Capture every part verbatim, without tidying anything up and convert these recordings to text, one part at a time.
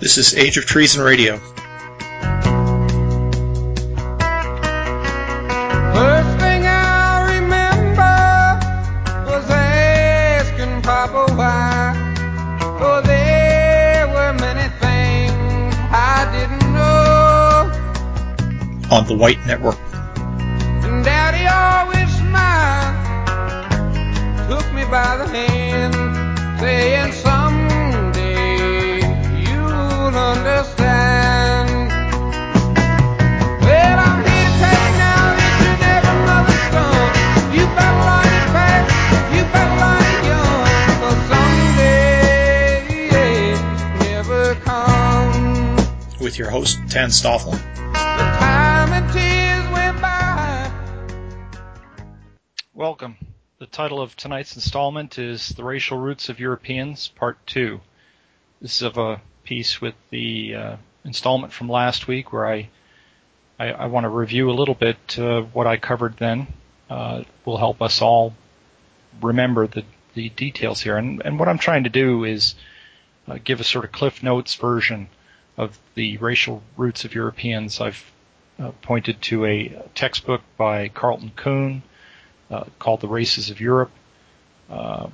This is Age of Treason Radio. First thing I remember was asking Papa why. Oh, there were many things I didn't know. On the White Network. And Daddy always smiled, took me by the hand, saying someday you'll understand. Well, I'm here to tell you now that you never mother's son. You better learn it fast, you better learn it young, 'cause someday never comes. With your host, Tan Stoffel. The time and tears went by. Welcome. The title of tonight's installment is The Racial Roots of Europeans, Part two. This is of a piece with the uh, installment from last week where I I, I want to review a little bit uh, what I covered then. Uh, it will help us all remember the, the details here. And, and what I'm trying to do is uh, give a sort of Cliff Notes version of the racial roots of Europeans. I've uh, pointed to a textbook by Carlton Kuhn, Uh, called The Races of Europe, uh,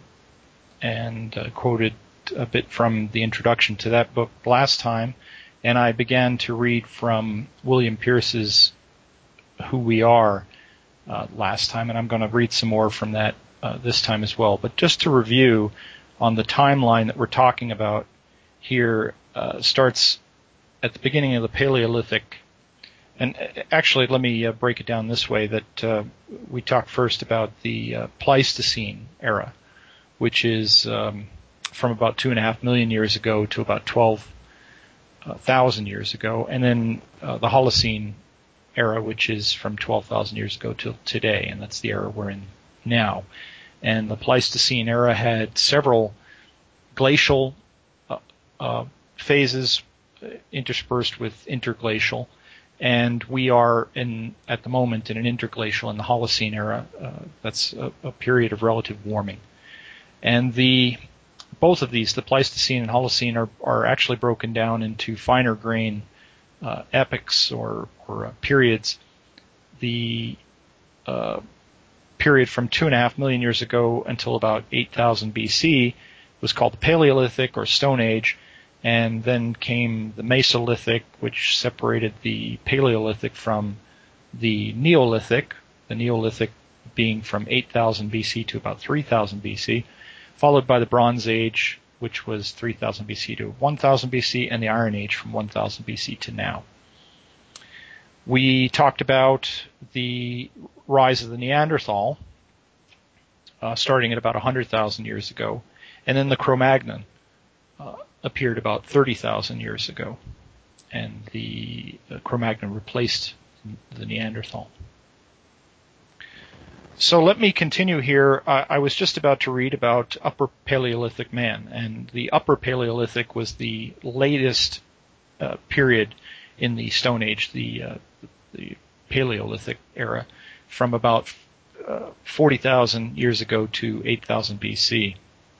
and uh, quoted a bit from the introduction to that book last time, and I began to read from William Pierce's Who We Are uh, last time, and I'm going to read some more from that uh, this time as well. But just to review on the timeline that we're talking about here, uh, starts at the beginning of the Paleolithic. And actually, let me uh, break it down this way, that uh, we talk first about the uh, Pleistocene era, which is um, from about two and a half million years ago to about twelve thousand years ago, and then uh, the Holocene era, which is from twelve thousand years ago till today, and that's the era we're in now. And the Pleistocene era had several glacial uh, uh, phases interspersed with interglacial. And we are in, at the moment, in an interglacial in the Holocene era. Uh, that's a, a period of relative warming. And the, both of these, the Pleistocene and Holocene, are, are actually broken down into finer grain uh, epochs or, or uh, periods. The uh, period from two and a half million years ago until about eight thousand B C was called the Paleolithic or Stone Age. And then came the Mesolithic, which separated the Paleolithic from the Neolithic, the Neolithic being from eight thousand B C to about three thousand B C, followed by the Bronze Age, which was three thousand B C to one thousand B C, and the Iron Age from one thousand B C to now. We talked about the rise of the Neanderthal, uh, starting at about one hundred thousand years ago, and then the Cro-Magnon uh, appeared about thirty thousand years ago, and the uh, Cro-Magnon replaced the Neanderthal. So let me continue here. I, I was just about to read about Upper Paleolithic man, and the Upper Paleolithic was the latest uh, period in the Stone Age, the, uh, the Paleolithic era, from about uh, forty thousand years ago to eight thousand B C.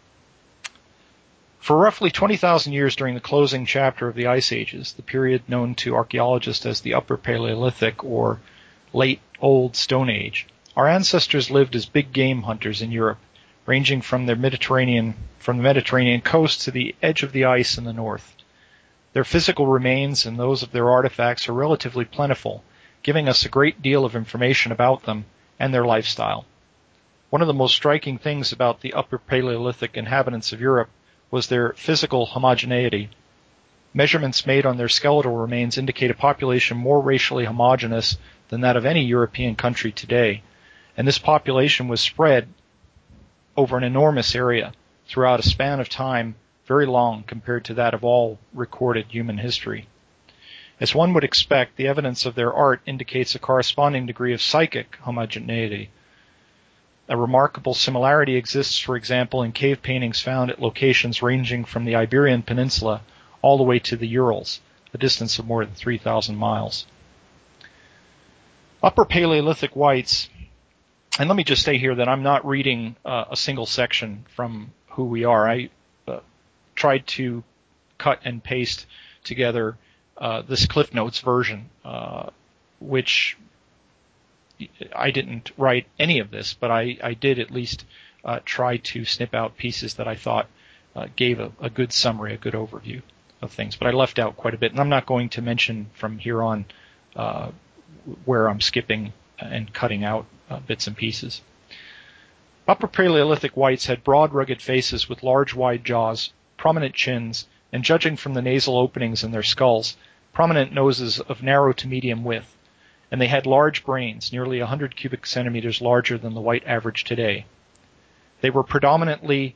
For roughly twenty thousand years during the closing chapter of the Ice Ages, the period known to archaeologists as the Upper Paleolithic or Late Old Stone Age, our ancestors lived as big game hunters in Europe, ranging from the Mediterranean from the Mediterranean coast to the edge of the ice in the north. Their physical remains and those of their artifacts are relatively plentiful, giving us a great deal of information about them and their lifestyle. One of the most striking things about the Upper Paleolithic inhabitants of Europe was their physical homogeneity. Measurements made on their skeletal remains indicate a population more racially homogeneous than that of any European country today, and this population was spread over an enormous area throughout a span of time very long compared to that of all recorded human history. As one would expect, the evidence of their art indicates a corresponding degree of psychic homogeneity. A remarkable similarity exists, for example, in cave paintings found at locations ranging from the Iberian Peninsula all the way to the Urals, a distance of more than three thousand miles. Upper Paleolithic whites, and let me just say here that I'm not reading uh, a single section from Who We Are. I uh, tried to cut and paste together uh, this Cliff Notes version, uh, which I didn't write any of this, but I, I did at least uh, try to snip out pieces that I thought uh, gave a, a good summary, a good overview of things. But I left out quite a bit, and I'm not going to mention from here on uh, where I'm skipping and cutting out uh, bits and pieces. Upper Paleolithic whites had broad, rugged faces with large, wide jaws, prominent chins, and judging from the nasal openings in their skulls, prominent noses of narrow to medium width, and they had large brains, nearly one hundred cubic centimeters larger than the white average today. They were predominantly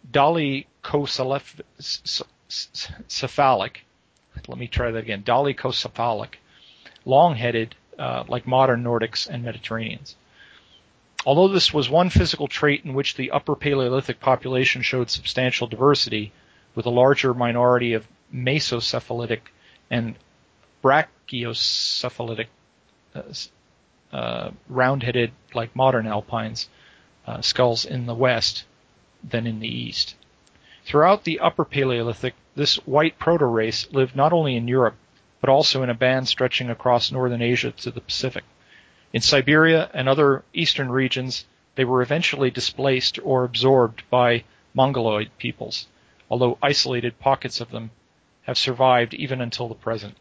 dolichocephalic. Let me try that again. Dolichocephalic, long-headed, uh, like modern Nordics and Mediterraneans. Although this was one physical trait in which the Upper Paleolithic population showed substantial diversity, with a larger minority of mesocephalitic and brachiocephalitic, uh, uh, round-headed, like modern alpines, uh, skulls in the west than in the east. Throughout the Upper Paleolithic, this white proto-race lived not only in Europe, but also in a band stretching across northern Asia to the Pacific. In Siberia and other eastern regions, they were eventually displaced or absorbed by Mongoloid peoples, although isolated pockets of them have survived even until the present.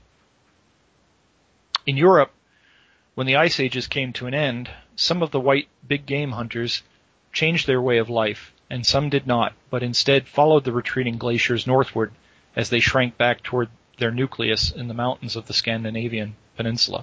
In Europe, when the ice ages came to an end, some of the white big game hunters changed their way of life, and some did not, but instead followed the retreating glaciers northward as they shrank back toward their nucleus in the mountains of the Scandinavian peninsula.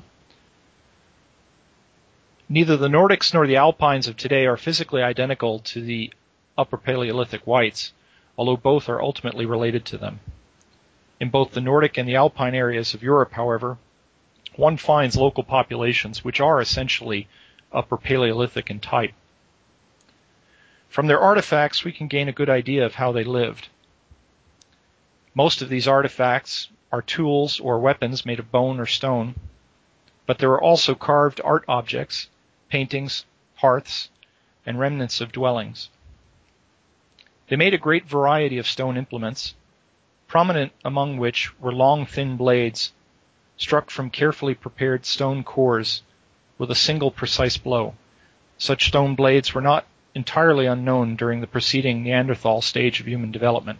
Neither the Nordics nor the Alpines of today are physically identical to the Upper Paleolithic whites, although both are ultimately related to them. In both the Nordic and the Alpine areas of Europe, however, one finds local populations which are essentially Upper Paleolithic in type. From their artifacts, we can gain a good idea of how they lived. Most of these artifacts are tools or weapons made of bone or stone, but there are also carved art objects, paintings, hearths, and remnants of dwellings. They made a great variety of stone implements, prominent among which were long, thin blades struck from carefully prepared stone cores with a single precise blow. Such stone blades were not entirely unknown during the preceding Neanderthal stage of human development.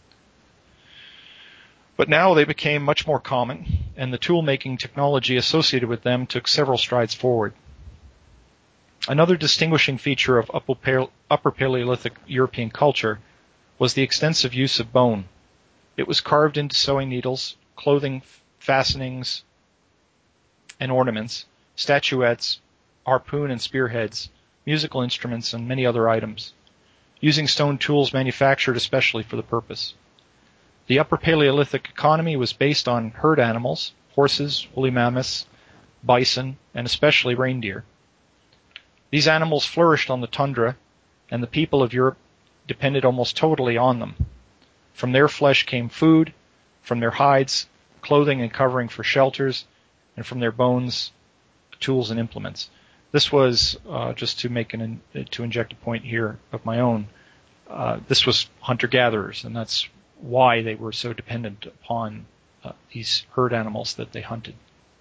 But now they became much more common, and the tool-making technology associated with them took several strides forward. Another distinguishing feature of Upper Paleolithic European culture was the extensive use of bone. It was carved into sewing needles, clothing fastenings and ornaments, statuettes, harpoon and spearheads, musical instruments, and many other items, using stone tools manufactured especially for the purpose. The Upper Paleolithic economy was based on herd animals, horses, woolly mammoths, bison, and especially reindeer. These animals flourished on the tundra, and the people of Europe depended almost totally on them. From their flesh came food, from their hides, clothing and covering for shelters, and from their bones, tools and implements. This was, uh, just to make an, to inject a point here of my own, uh, this was hunter-gatherers, and that's why they were so dependent upon uh, these herd animals that they hunted.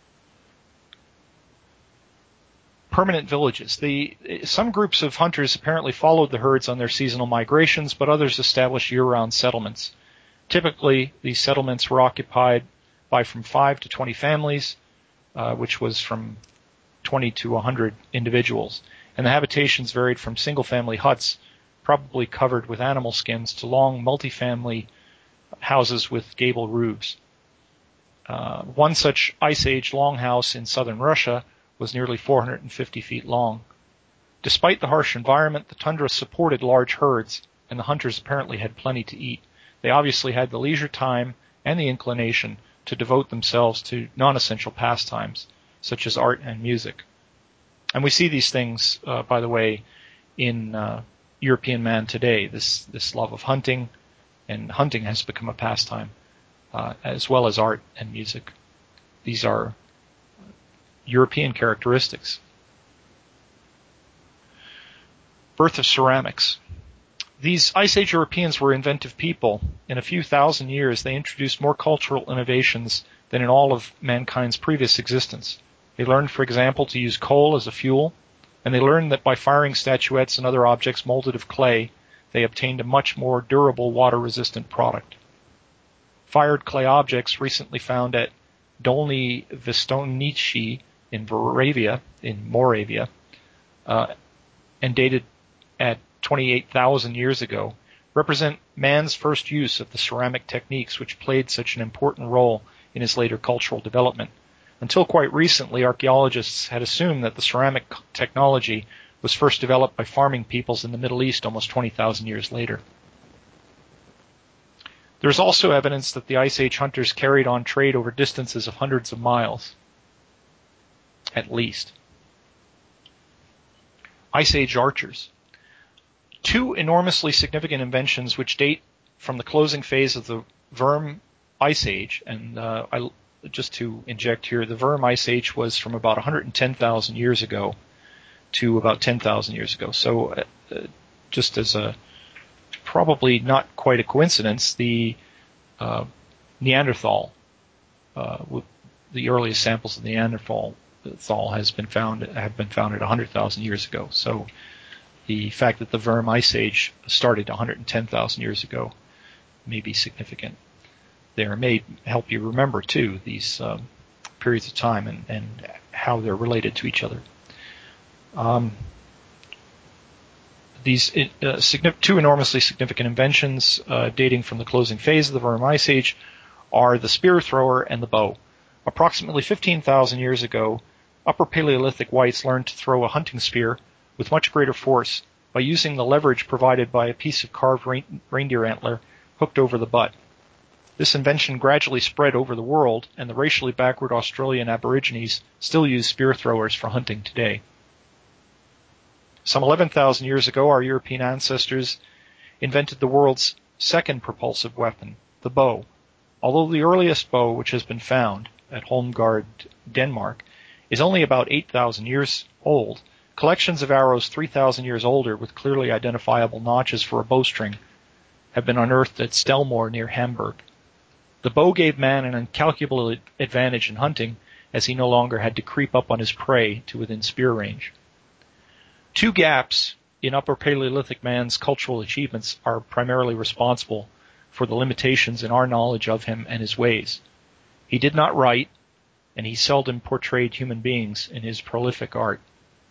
Permanent villages. The, some groups of hunters apparently followed the herds on their seasonal migrations, but others established year-round settlements. Typically, these settlements were occupied by from five to twenty families, uh, which was from twenty to one hundred individuals, and the habitations varied from single-family huts, probably covered with animal skins, to long multi-family houses with gable roofs. Uh, one such Ice Age longhouse in southern Russia was nearly four hundred fifty feet long. Despite the harsh environment, the tundra supported large herds, and the hunters apparently had plenty to eat. They obviously had the leisure time and the inclination to devote themselves to non-essential pastimes, such as art and music. And we see these things, uh, by the way, in uh, European man today, this, this love of hunting, and hunting has become a pastime, uh, as well as art and music. These are European characteristics. Birth of ceramics. These Ice Age Europeans were inventive people. In a few thousand years, they introduced more cultural innovations than in all of mankind's previous existence. They learned, for example, to use coal as a fuel, and they learned that by firing statuettes and other objects molded of clay, they obtained a much more durable, water-resistant product. Fired clay objects recently found at Dolny Vistonici in Moravia, in Moravia, uh, and dated at twenty-eight thousand years ago, represent man's first use of the ceramic techniques which played such an important role in his later cultural development. Until quite recently, archaeologists had assumed that the ceramic technology was first developed by farming peoples in the Middle East almost twenty thousand years later. There is also evidence that the Ice Age hunters carried on trade over distances of hundreds of miles, at least. Ice Age archers. Two enormously significant inventions which date from the closing phase of the Würm Ice Age, and uh, I, just to inject here, the Würm Ice Age was from about one hundred ten thousand years ago to about ten thousand years ago. So uh, just as a probably not quite a coincidence, the uh, Neanderthal, uh, the earliest samples of the Neanderthal has been found have been found at one hundred thousand years ago. So the fact that the Würm Ice Age started one hundred ten thousand years ago may be significant. There may help you remember too these um, periods of time and, and how they're related to each other. Um, these uh, two enormously significant inventions uh, dating from the closing phase of the Würm Ice Age are the spear thrower and the bow. Approximately fifteen thousand years ago, Upper Paleolithic whites learned to throw a hunting spear with much greater force by using the leverage provided by a piece of carved rein- reindeer antler hooked over the butt. This invention gradually spread over the world, and the racially backward Australian Aborigines still use spear throwers for hunting today. Some eleven thousand years ago, our European ancestors invented the world's second propulsive weapon, the bow. Although the earliest bow which has been found at Holmgard, Denmark, is only about eight thousand years old, collections of arrows three thousand years older with clearly identifiable notches for a bowstring have been unearthed at Stelmore near Hamburg. The bow gave man an incalculable advantage in hunting, as he no longer had to creep up on his prey to within spear range. Two gaps in Upper Paleolithic man's cultural achievements are primarily responsible for the limitations in our knowledge of him and his ways. He did not write, and he seldom portrayed human beings in his prolific art.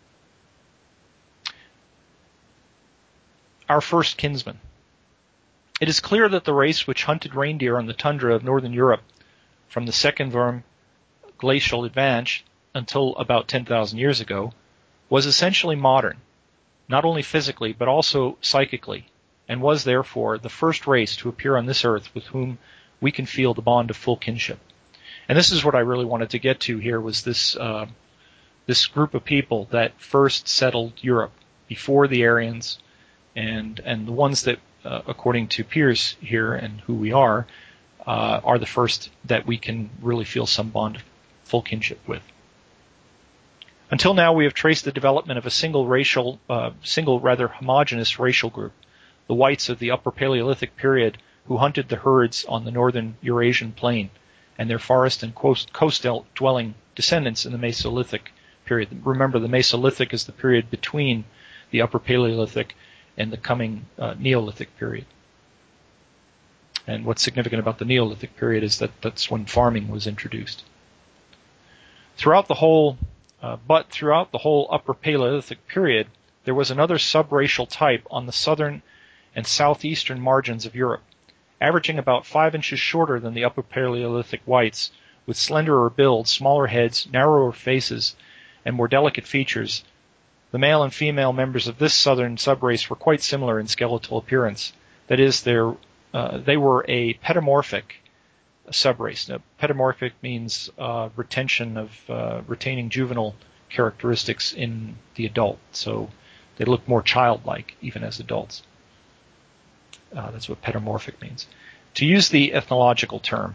Our first kinsman. It is clear that the race which hunted reindeer on the tundra of northern Europe from the second Würm glacial advance until about ten thousand years ago was essentially modern, not only physically but also psychically, and was therefore the first race to appear on this earth with whom we can feel the bond of full kinship. And this is what I really wanted to get to here, was this uh, this group of people that first settled Europe before the Aryans, and and the ones that, uh, according to Piers here and who we are, uh, are the first that we can really feel some bond of full kinship with. Until now, we have traced the development of a single racial, uh, single rather homogeneous racial group, the whites of the Upper Paleolithic period who hunted the herds on the northern Eurasian plain, and their forest and coast-dwelling descendants in the Mesolithic period. Remember, the Mesolithic is the period between the Upper Paleolithic and the coming uh, Neolithic period. And what's significant about the Neolithic period is that that's when farming was introduced. Throughout the whole, uh, but throughout the whole Upper Paleolithic period, there was another subracial type on the southern and southeastern margins of Europe, averaging about five inches shorter than the Upper Paleolithic whites, with slenderer builds, smaller heads, narrower faces, and more delicate features. The male and female members of this southern subrace were quite similar in skeletal appearance. That is, uh, they were a pedomorphic subrace. Now, pedomorphic means uh, retention of uh, retaining juvenile characteristics in the adult, so they look more childlike even as adults. Uh, that's what pedomorphic means. To use the ethnological term,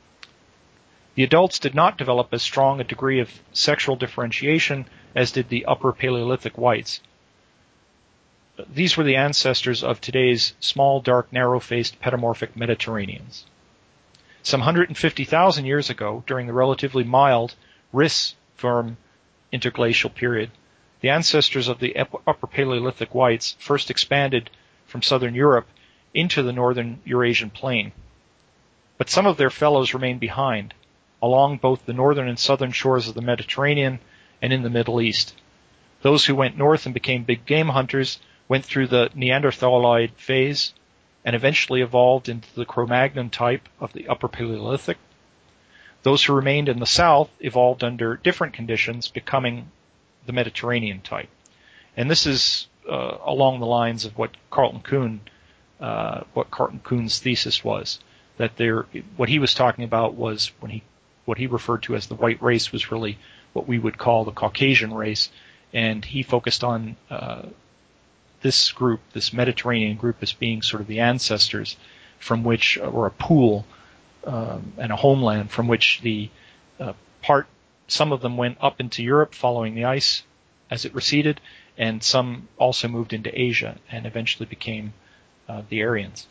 the adults did not develop as strong a degree of sexual differentiation as did the Upper Paleolithic whites. these were the ancestors of today's small, dark, narrow-faced, pedomorphic Mediterraneans. Some one hundred fifty thousand years ago, during the relatively mild Riss-Würm interglacial period, the ancestors of the Upper Paleolithic whites first expanded from southern Europe into the northern Eurasian plain. But some of their fellows remained behind, along both the northern and southern shores of the Mediterranean and in the Middle East. Those who went north and became big game hunters went through the Neanderthaloid phase and eventually evolved into the Cro-Magnon type of the Upper Paleolithic. Those who remained in the south evolved under different conditions, becoming the Mediterranean type. And this is uh, along the lines of what Carlton Kuhn, uh, what Carlton Kuhn's thesis was, that there, what he was talking about was when he, what he referred to as the white race was really what we would call the Caucasian race, and he focused on uh, this group, this Mediterranean group, as being sort of the ancestors from which, or a pool um, and a homeland from which the uh, part, some of them went up into Europe following the ice as it receded, and some also moved into Asia and eventually became uh, the Aryans.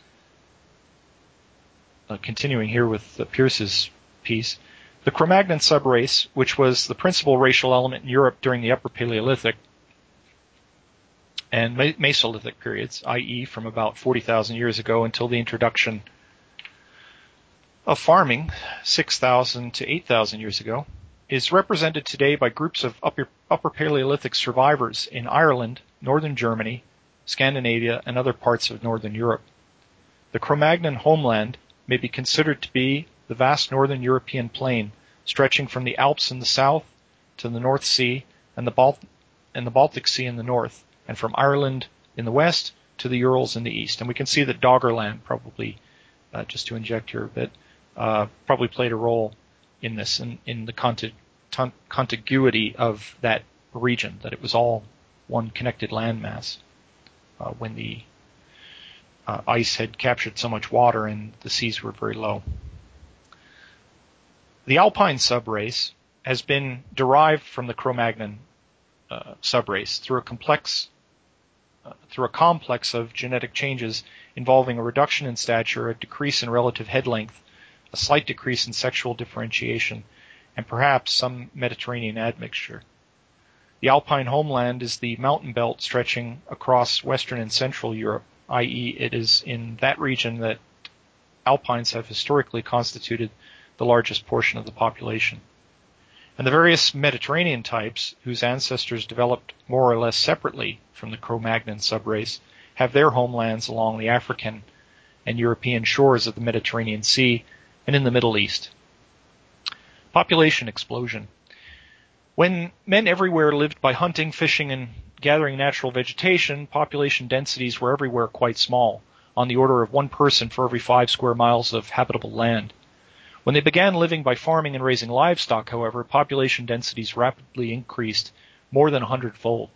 Uh, continuing here with uh, Pierce's piece, the Cro-Magnon subrace, which was the principal racial element in Europe during the Upper Paleolithic and Mesolithic periods, that is from about forty thousand years ago until the introduction of farming six thousand to eight thousand years ago, is represented today by groups of upper, upper Paleolithic survivors in Ireland, northern Germany, Scandinavia, and other parts of northern Europe. The Cro-Magnon homeland may be considered to be the vast northern European plain, stretching from the Alps in the south to the North Sea and the, Balt- and the Baltic Sea in the north, and from Ireland in the west to the Urals in the east. And we can see that Doggerland probably, uh, just to inject here a bit, uh, probably played a role in this, in, in the contig- ton- contiguity of that region, that it was all one connected landmass uh, when the uh, ice had captured so much water and the seas were very low. The Alpine subrace has been derived from the Cro-Magnon uh, subrace through a complex, uh, through a complex of genetic changes involving a reduction in stature, a decrease in relative head length, a slight decrease in sexual differentiation, and perhaps some Mediterranean admixture. The Alpine homeland is the mountain belt stretching across Western and Central Europe, that is it is in that region that Alpines have historically constituted the largest portion of the population. And the various Mediterranean types, whose ancestors developed more or less separately from the Cro-Magnon subrace, have their homelands along the African and European shores of the Mediterranean Sea and in the Middle East. Population explosion. When men everywhere lived by hunting, fishing, and gathering natural vegetation, population densities were everywhere quite small, on the order of one person for every five square miles of habitable land. When they began living by farming and raising livestock, however, population densities rapidly increased more than a hundredfold.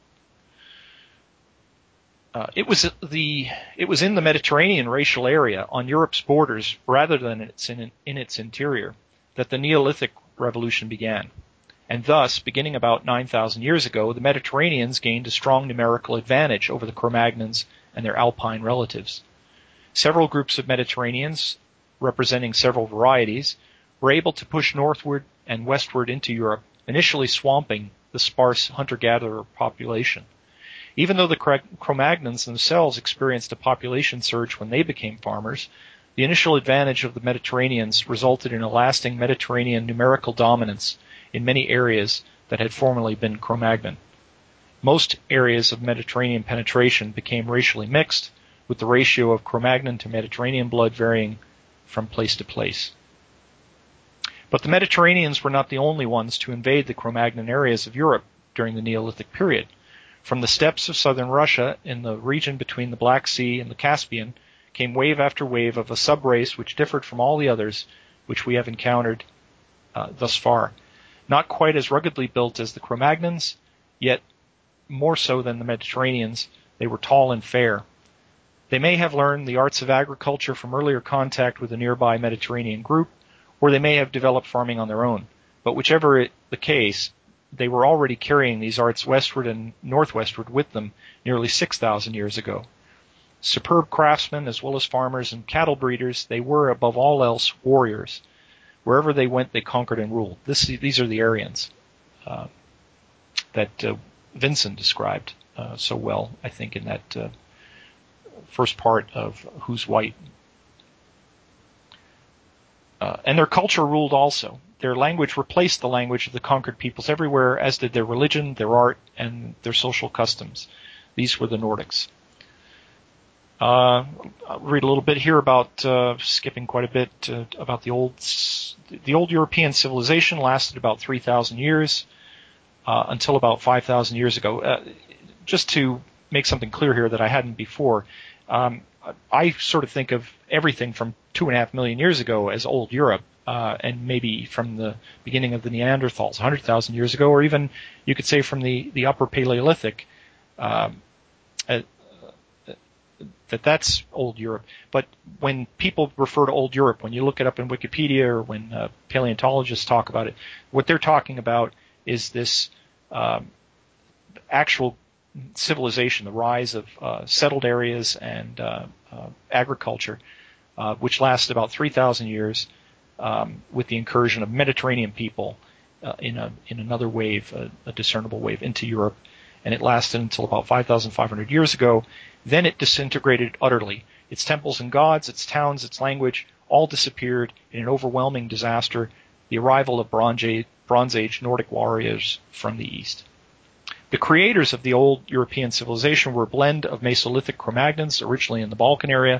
Uh, it was the it was in the Mediterranean racial area on Europe's borders, rather than its in, in its interior, that the Neolithic revolution began. And thus, beginning about nine thousand years ago, the Mediterraneans gained a strong numerical advantage over the Cro-Magnons and their Alpine relatives. Several groups of Mediterraneans, representing several varieties, were able to push northward and westward into Europe, initially swamping the sparse hunter-gatherer population. Even though the Cro-Magnons themselves experienced a population surge when they became farmers, the initial advantage of the Mediterraneans resulted in a lasting Mediterranean numerical dominance in many areas that had formerly been Cro-Magnon. Most areas of Mediterranean penetration became racially mixed, with the ratio of Cro-Magnon to Mediterranean blood varying from place to place. But the Mediterraneans were not the only ones to invade the Cro-Magnon areas of Europe during the Neolithic period. From the steppes of southern Russia in the region between the Black Sea and the Caspian came wave after wave of a subrace which differed from all the others which we have encountered uh, thus far. Not quite as ruggedly built as the Cro-Magnons, yet more so than the Mediterraneans, they were tall and fair. They may have learned the arts of agriculture from earlier contact with a nearby Mediterranean group, or they may have developed farming on their own. But whichever it, the case, they were already carrying these arts westward and northwestward with them nearly six thousand years ago. Superb craftsmen as well as farmers and cattle breeders, they were above all else warriors. Wherever they went, they conquered and ruled. This, these are the Aryans uh, that uh, Vincent described uh, so well, I think, in that uh, first part of Who's White. Uh, and their culture ruled also. Their language replaced the language of the conquered peoples everywhere, as did their religion, their art, and their social customs. These were the Nordics. Uh, I'll read a little bit here about, uh, skipping quite a bit, uh, about the old, the old European civilization lasted about three thousand years, uh, until about five thousand years ago. Uh, just to make something clear here that I hadn't before, um, I sort of think of everything from two and a half million years ago as old Europe, uh, and maybe from the beginning of the Neanderthals, one hundred thousand years ago, or even you could say from the, the Upper Paleolithic, um, uh, that that's old Europe. But when people refer to old Europe, when you look it up in Wikipedia or when uh, paleontologists talk about it, what they're talking about is this um, actual civilization, the rise of uh, settled areas and uh, uh, agriculture, uh, which lasted about three thousand years, um, with the incursion of Mediterranean people uh, in a in another wave, a, a discernible wave into Europe, and it lasted until about five thousand five hundred years ago. Then it disintegrated utterly. Its temples and gods, its towns, its language, all disappeared in an overwhelming disaster, the arrival of Bronze Age, Bronze Age Nordic warriors from the east. The creators of the old European civilization were a blend of Mesolithic Cro-Magnons, originally in the Balkan area,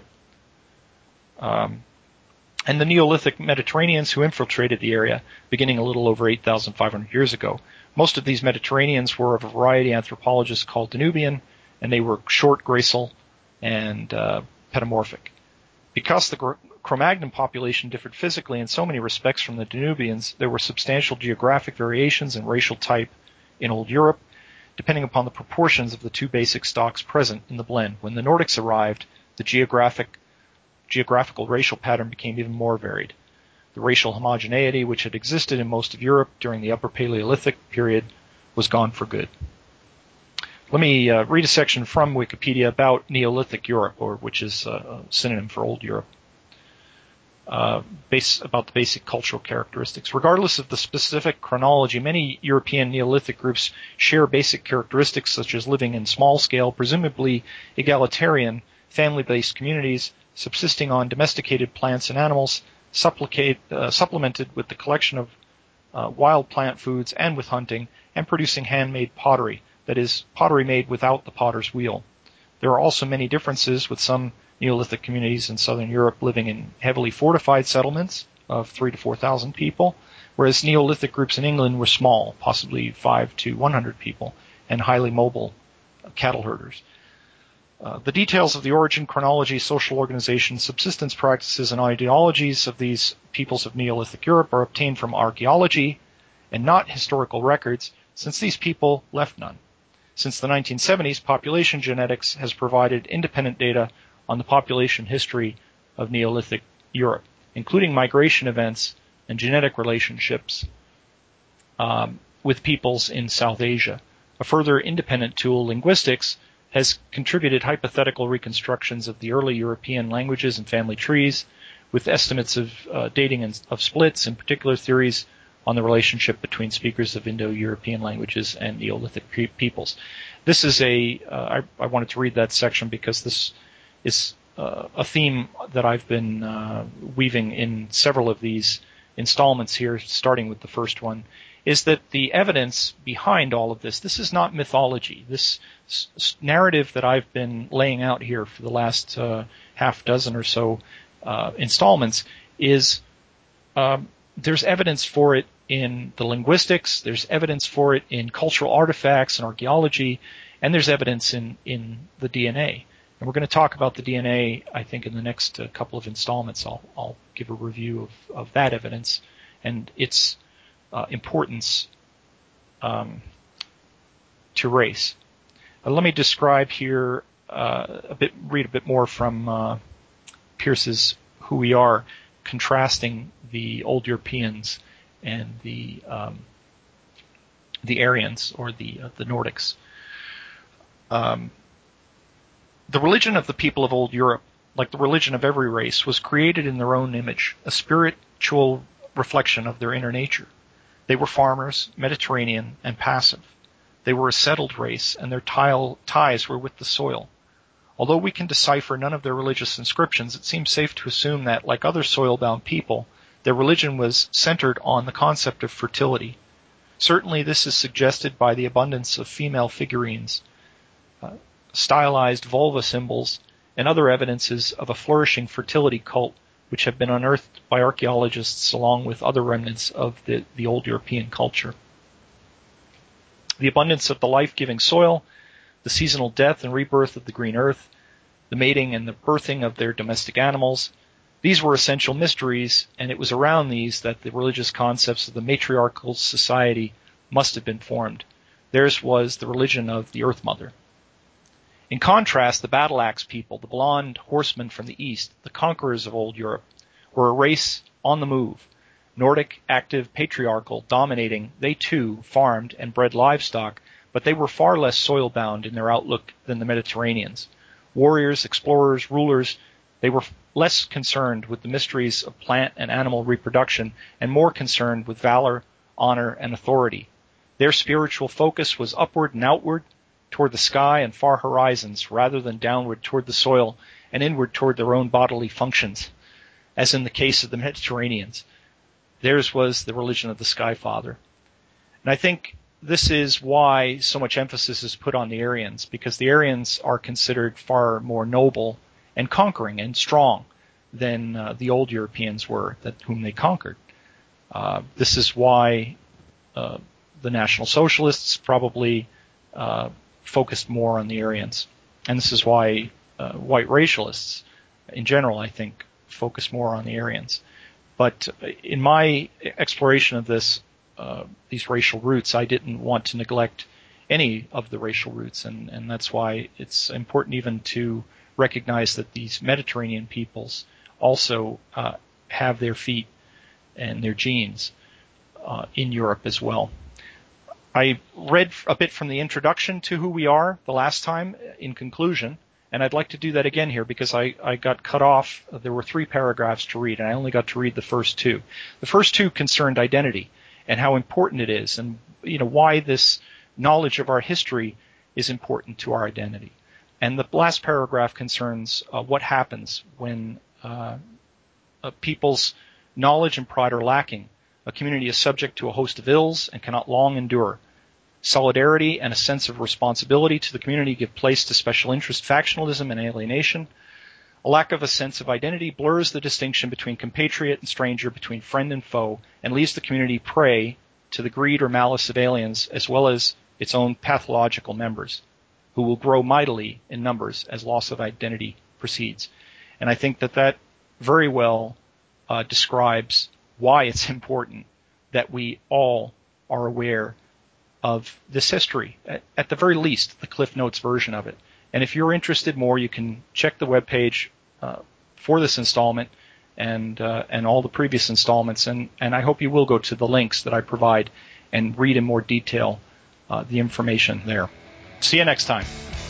um, and the Neolithic Mediterraneans who infiltrated the area, beginning a little over eight thousand five hundred years ago. Most of these Mediterraneans were of a variety anthropologists called Danubian, and they were short, gracile, and uh, pedomorphic. Because the Cro-Magnon population differed physically in so many respects from the Danubians, there were substantial geographic variations in racial type in Old Europe, depending upon the proportions of the two basic stocks present in the blend. When the Nordics arrived, the geographic, geographical racial pattern became even more varied. The racial homogeneity which had existed in most of Europe during the Upper Paleolithic period was gone for good. Let me uh, read a section from Wikipedia about Neolithic Europe, or which is a synonym for Old Europe, uh, base, about the basic cultural characteristics. Regardless of the specific chronology, many European Neolithic groups share basic characteristics such as living in small-scale, presumably egalitarian, family-based communities, subsisting on domesticated plants and animals, supplicate, uh, supplemented with the collection of uh, wild plant foods and with hunting, and producing handmade pottery, that is, pottery made without the potter's wheel. There are also many differences, with some Neolithic communities in southern Europe living in heavily fortified settlements of three to four thousand people, whereas Neolithic groups in England were small, possibly five to one hundred people, and highly mobile cattle herders. Uh, the details of the origin, chronology, social organization, subsistence practices, and ideologies of these peoples of Neolithic Europe are obtained from archaeology and not historical records, since these people left none. Since the nineteen seventies, population genetics has provided independent data on the population history of Neolithic Europe, including migration events and genetic relationships um, with peoples in South Asia. A further independent tool, linguistics, has contributed hypothetical reconstructions of the early European languages and family trees, with estimates of uh, dating and of splits, in particular theories on the relationship between speakers of Indo-European languages and Neolithic pe- peoples. This is a, uh, I, I wanted to read that section because this is uh, a theme that I've been uh, weaving in several of these installments here, starting with the first one, is that the evidence behind all of this, this is not mythology. This s- narrative that I've been laying out here for the last uh, half dozen or so uh, installments is, um, there's evidence for it in the linguistics, there's evidence for it in cultural artifacts and archaeology, and there's evidence in, in the D N A. And we're going to talk about the D N A, I think, in the next uh, couple of installments. I'll, I'll give a review of, of that evidence and its uh, importance um, to race. Uh, let me describe here uh, a bit, read a bit more from uh, Peirce's Who We Are, contrasting the old Europeans and the um, the Aryans or the uh, the Nordics. Um, the religion of the people of old Europe, like the religion of every race, was created in their own image, a spiritual reflection of their inner nature. They were farmers, Mediterranean, and passive. They were a settled race, and their tile, ties were with the soil. Although we can decipher none of their religious inscriptions, it seems safe to assume that, like other soil-bound people, their religion was centered on the concept of fertility. Certainly this is suggested by the abundance of female figurines, uh, stylized vulva symbols, and other evidences of a flourishing fertility cult which have been unearthed by archaeologists along with other remnants of the, the old European culture. The abundance of the life-giving soil, the seasonal death and rebirth of the green earth, the mating and the birthing of their domestic animals, these were essential mysteries, and it was around these that the religious concepts of the matriarchal society must have been formed. Theirs was the religion of the Earth Mother. In contrast, the battle-axe people, the blond horsemen from the east, the conquerors of old Europe, were a race on the move. Nordic, active, patriarchal, dominating, they too farmed and bred livestock, but they were far less soil-bound in their outlook than the Mediterraneans. Warriors, explorers, rulers, they were less concerned with the mysteries of plant and animal reproduction and more concerned with valor, honor, and authority. Their spiritual focus was upward and outward, toward the sky and far horizons, rather than downward toward the soil and inward toward their own bodily functions, as in the case of the Mediterraneans. Theirs was the religion of the Sky Father. And I think this is why so much emphasis is put on the Aryans, because the Aryans are considered far more noble and conquering and strong than uh, the old Europeans were, that whom they conquered. Uh, this is why uh, the National Socialists probably uh, focused more on the Aryans. And this is why uh, white racialists, in general, I think, focus more on the Aryans. But in my exploration of this, uh, these racial roots, I didn't want to neglect any of the racial roots, and, and that's why it's important even to recognize that these Mediterranean peoples also uh, have their feet and their genes uh, in Europe as well. I read a bit from the introduction to who we are the last time in conclusion, and I'd like to do that again here because I, I got cut off. There were three paragraphs to read, and I only got to read the first two. The first two concerned identity and how important it is, and you know why this knowledge of our history is important to our identity. And the last paragraph concerns uh, what happens when uh, uh, people's knowledge and pride are lacking. A community is subject to a host of ills and cannot long endure. Solidarity and a sense of responsibility to the community give place to special interest factionalism and alienation. A lack of a sense of identity blurs the distinction between compatriot and stranger, between friend and foe, and leaves the community prey to the greed or malice of aliens as well as its own pathological members, who will grow mightily in numbers as loss of identity proceeds. And I think that that very well uh, describes why it's important that we all are aware of this history, at, at the very least, the Cliff Notes version of it. And if you're interested more, you can check the webpage uh, for this installment and uh, and all the previous installments, and, and I hope you will go to the links that I provide and read in more detail uh, the information there. See you next time.